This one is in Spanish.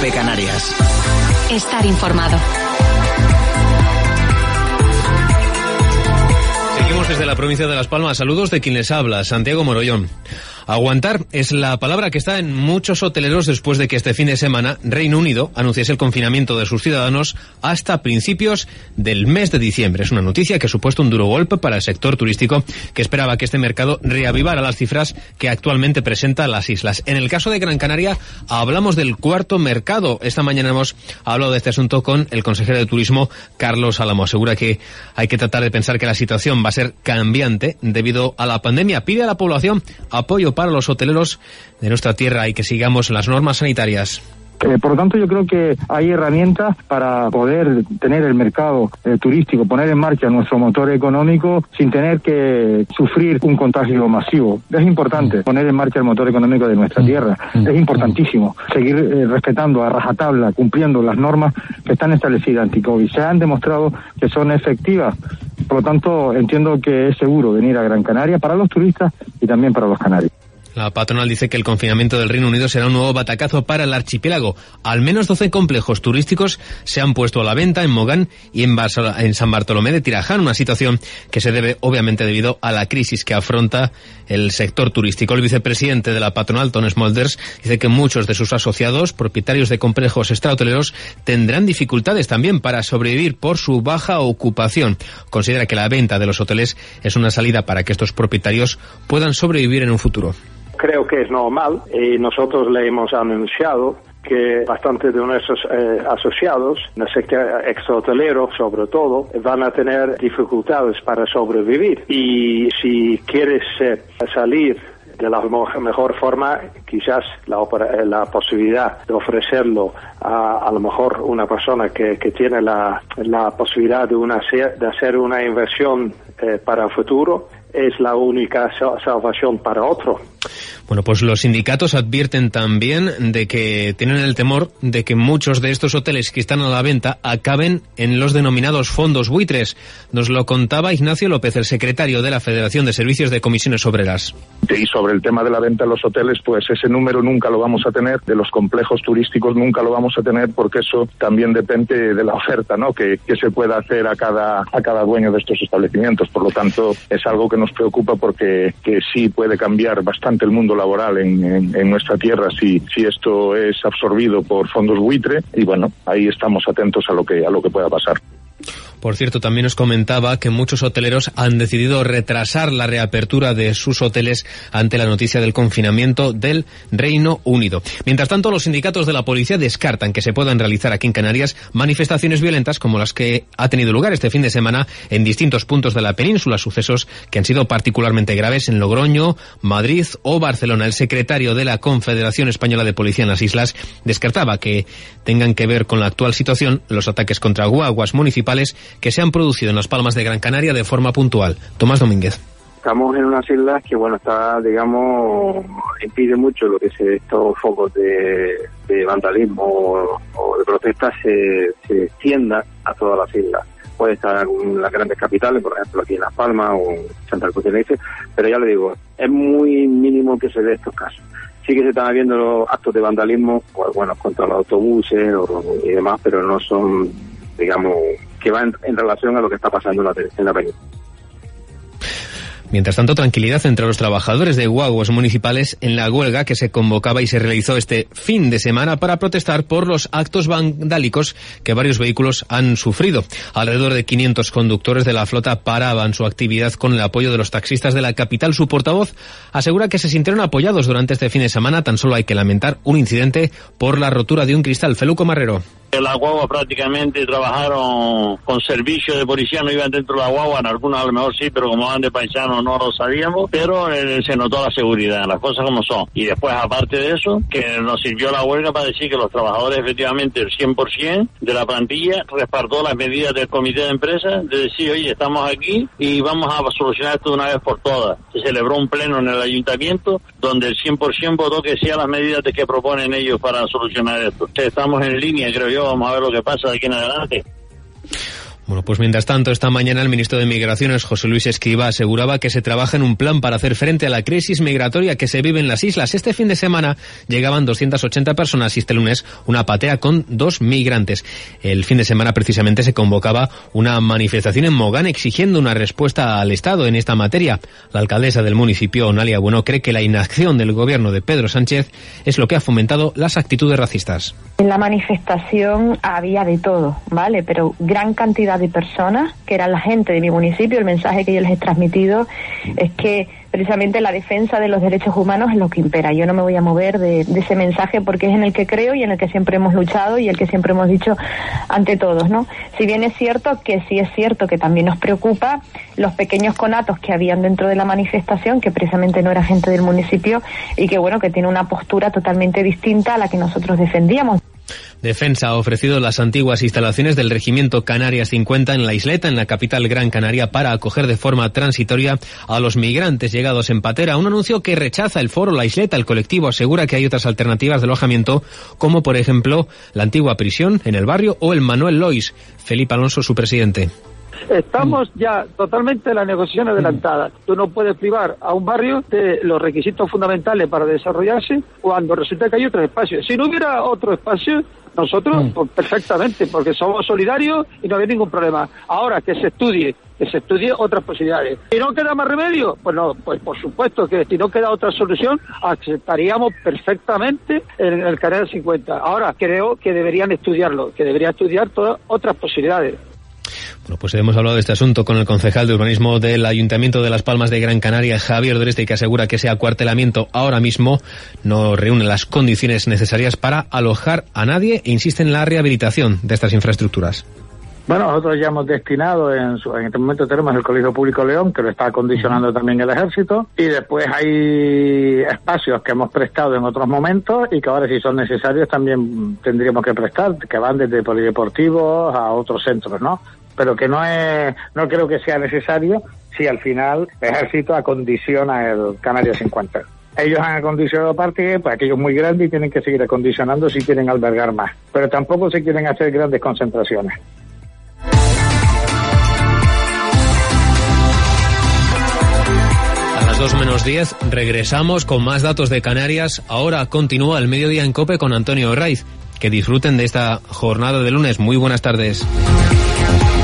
COPE Canarias. Estar informado. Seguimos desde la provincia de Las Palmas. Saludos de quien les habla, Santiago Morollón. Aguantar es la palabra que está en muchos hoteleros después de que este fin de semana Reino Unido anunciase el confinamiento de sus ciudadanos hasta principios del mes de diciembre. Es una noticia que ha supuesto un duro golpe para el sector turístico, que esperaba que este mercado reavivara las cifras que actualmente presenta las islas. En el caso de Gran Canaria hablamos del cuarto mercado. Esta mañana hemos hablado de este asunto con el consejero de Turismo, Carlos Álamo. Asegura que hay que tratar de pensar que la situación va a ser cambiante debido a la pandemia. Pide a la población apoyo para los hoteleros de nuestra tierra y que sigamos las normas sanitarias. Por lo tanto, yo creo que hay herramientas para poder tener el mercado turístico, poner en marcha nuestro motor económico sin tener que sufrir un contagio masivo. Es importante poner en marcha el motor económico de nuestra tierra. Es importantísimo seguir respetando a rajatabla, cumpliendo las normas que están establecidas anti-COVID. Se han demostrado que son efectivas. Por lo tanto, entiendo que es seguro venir a Gran Canaria para los turistas y también para los canarios. La patronal dice que el confinamiento del Reino Unido será un nuevo batacazo para el archipiélago. Al menos 12 complejos turísticos se han puesto a la venta en Mogán y en San Bartolomé de Tirajana, una situación que se debe obviamente debido a la crisis que afronta el sector turístico. El vicepresidente de la patronal, Ton Smolders, dice que muchos de sus asociados, propietarios de complejos extrahoteleros, tendrán dificultades también para sobrevivir por su baja ocupación. Considera que la venta de los hoteles es una salida para que estos propietarios puedan sobrevivir en un futuro. Creo que es normal y nosotros le hemos anunciado que bastantes de nuestros asociados, en el sector extrahotelero sobre todo, van a tener dificultades para sobrevivir. Y si quieres salir de la mejor forma, quizás la posibilidad de ofrecerlo a lo mejor una persona que tiene la posibilidad de hacer una inversión para el futuro es la única salvación para otro. Bueno, pues los sindicatos advierten también de que tienen el temor de que muchos de estos hoteles que están a la venta acaben en los denominados fondos buitres. Nos lo contaba Ignacio López, el secretario de la Federación de Servicios de Comisiones Obreras. Y sobre el tema de la venta de los hoteles, pues ese número nunca lo vamos a tener, de los complejos turísticos nunca lo vamos a tener, porque eso también depende de la oferta, ¿no?, que se pueda hacer a cada dueño de estos establecimientos. Por lo tanto, es algo que nos preocupa porque que sí puede cambiar bastante el mundo laboral en nuestra tierra si esto es absorbido por fondos buitre, y bueno, ahí estamos atentos a lo que pueda pasar. Por cierto, también nos comentaba que muchos hoteleros han decidido retrasar la reapertura de sus hoteles ante la noticia del confinamiento del Reino Unido. Mientras tanto, los sindicatos de la policía descartan que se puedan realizar aquí en Canarias manifestaciones violentas como las que ha tenido lugar este fin de semana en distintos puntos de la península, sucesos que han sido particularmente graves en Logroño, Madrid o Barcelona. El secretario de la Confederación Española de Policía en las Islas descartaba que tengan que ver con la actual situación los ataques contra guaguas municipales que se han producido en Las Palmas de Gran Canaria de forma puntual. Tomás Domínguez. Estamos en unas islas que, impide mucho lo que estos focos de vandalismo o de protesta se extienda a todas las islas. Puede estar en las grandes capitales, por ejemplo aquí en Las Palmas o en Santa Cruz de Tenerife, pero ya le digo, es muy mínimo que se dé estos casos. Sí que se están habiendo los actos de vandalismo, contra los autobuses y demás, pero no son, que van en relación a lo que está pasando en la península. Mientras tanto, tranquilidad entre los trabajadores de guaguas municipales en la huelga que se convocaba y se realizó este fin de semana para protestar por los actos vandálicos que varios vehículos han sufrido. Alrededor de 500 conductores de la flota paraban su actividad con el apoyo de los taxistas de la capital. Su portavoz asegura que se sintieron apoyados durante este fin de semana. Tan solo hay que lamentar un incidente por la rotura de un cristal. Feluco Marrero. Las guaguas prácticamente trabajaron con servicio de policía, no iban dentro de la guagua, en algunas a lo mejor sí, pero como van de paisanos no lo sabíamos, pero se notó la seguridad, las cosas como son. Y después, aparte de eso, que nos sirvió la huelga para decir que los trabajadores, efectivamente, el 100% de la plantilla respaldó las medidas del comité de empresa, de decir, oye, estamos aquí y vamos a solucionar esto de una vez por todas. Se celebró un pleno en el ayuntamiento donde el 100% votó que sean las medidas que proponen ellos para solucionar esto. Estamos en línea, creo yo. Vamos a ver lo que pasa de aquí en adelante. Bueno, pues mientras tanto, esta mañana el ministro de Migraciones, José Luis Escrivá, aseguraba que se trabaja en un plan para hacer frente a la crisis migratoria que se vive en las islas. Este fin de semana llegaban 280 personas y este lunes una patea con 2 migrantes. El fin de semana precisamente se convocaba una manifestación en Mogán exigiendo una respuesta al Estado en esta materia. La alcaldesa del municipio, Onalia Bueno, cree que la inacción del gobierno de Pedro Sánchez es lo que ha fomentado las actitudes racistas. En la manifestación había de todo, ¿vale? Pero gran cantidad de personas, que eran la gente de mi municipio. El mensaje que yo les he transmitido es que precisamente la defensa de los derechos humanos es lo que impera. Yo no me voy a mover de ese mensaje porque es en el que creo y en el que siempre hemos luchado y el que siempre hemos dicho ante todos, ¿no? Si bien es cierto que también nos preocupa los pequeños conatos que habían dentro de la manifestación, que precisamente no era gente del municipio y que, bueno, que tiene una postura totalmente distinta a la que nosotros defendíamos. Defensa ha ofrecido las antiguas instalaciones del Regimiento Canarias 50 en la isleta, en la capital Gran Canaria, para acoger de forma transitoria a los migrantes llegados en patera. Un anuncio que rechaza el foro La Isleta. El colectivo asegura que hay otras alternativas de alojamiento, como por ejemplo la antigua prisión en el barrio o el Manuel Lois. Felipe Alonso, su presidente. Estamos ya totalmente en la negociación adelantada. Tú no puedes privar a un barrio de los requisitos fundamentales para desarrollarse cuando resulta que hay otros espacios. Si no hubiera otro espacio, nosotros pues, perfectamente, porque somos solidarios y no hay ningún problema. Ahora que se estudie otras posibilidades. Si no queda más remedio, pues no, pues por supuesto que si no queda otra solución, aceptaríamos perfectamente en el Canal 50. Ahora creo que deberían estudiarlo, que deberían estudiar todas otras posibilidades. Bueno, pues hemos hablado de este asunto con el concejal de urbanismo del Ayuntamiento de Las Palmas de Gran Canaria, Javier Doreste, que asegura que ese acuartelamiento ahora mismo no reúne las condiciones necesarias para alojar a nadie e insiste en la rehabilitación de estas infraestructuras. Bueno, nosotros ya hemos destinado, en este momento tenemos el Colegio Público León, que lo está acondicionando también el Ejército, y después hay espacios que hemos prestado en otros momentos y que ahora, si son necesarios, también tendríamos que prestar, que van desde polideportivos a otros centros, ¿no? Pero que no creo que sea necesario si al final el Ejército acondiciona el Canarias 50. Ellos han acondicionado parte, pues aquello es muy grande y tienen que seguir acondicionando si quieren albergar más. Pero tampoco se quieren hacer grandes concentraciones. A las 2:10 regresamos con más datos de Canarias. Ahora continúa el Mediodía en COPE con Antonio Raiz. Que disfruten de esta jornada de lunes. Muy buenas tardes.